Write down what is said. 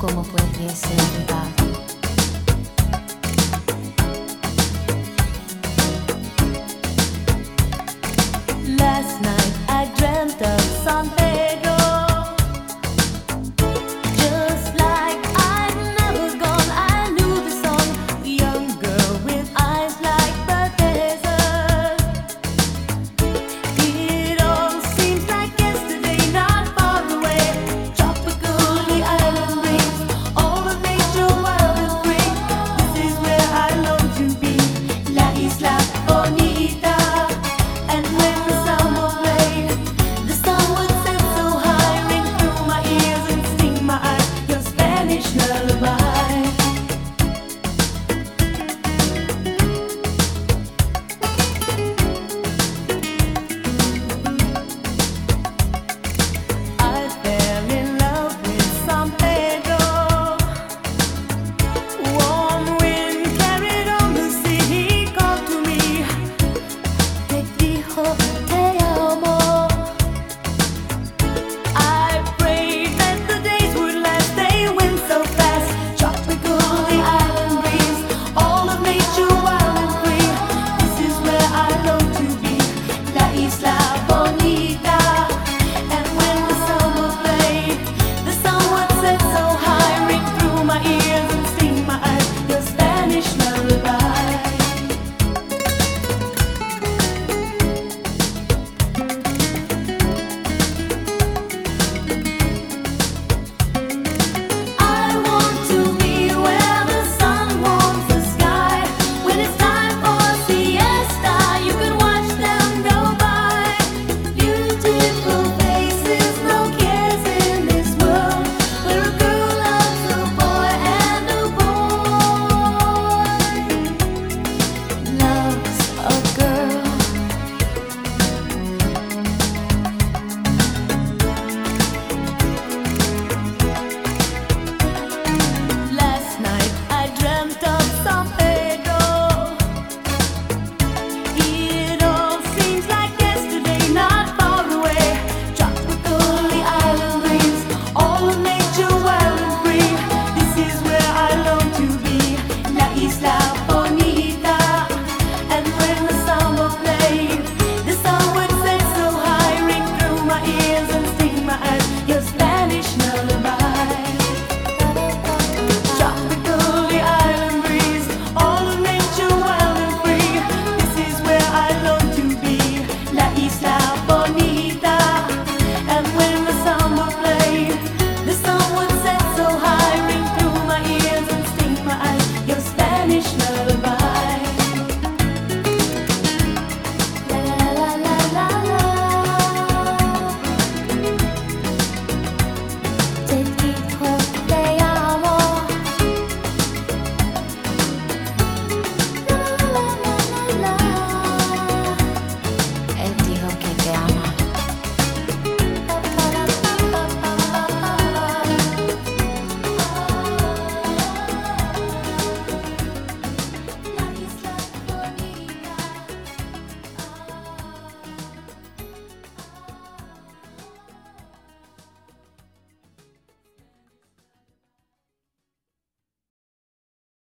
¿Cómo puedes olvidar? Last night I dreamt of San Pedro, just like I'd never gone. I knew the song, the young girl with eyes like the desert. It all seems like yesterday, not far away. Tropical, the island breeze, all of nature wild and free. This is where I long to be, La Isla Bonita. And when the samba played, the sun would set so high, ring through my ears and sting my eyes. Your Spanish lullaby.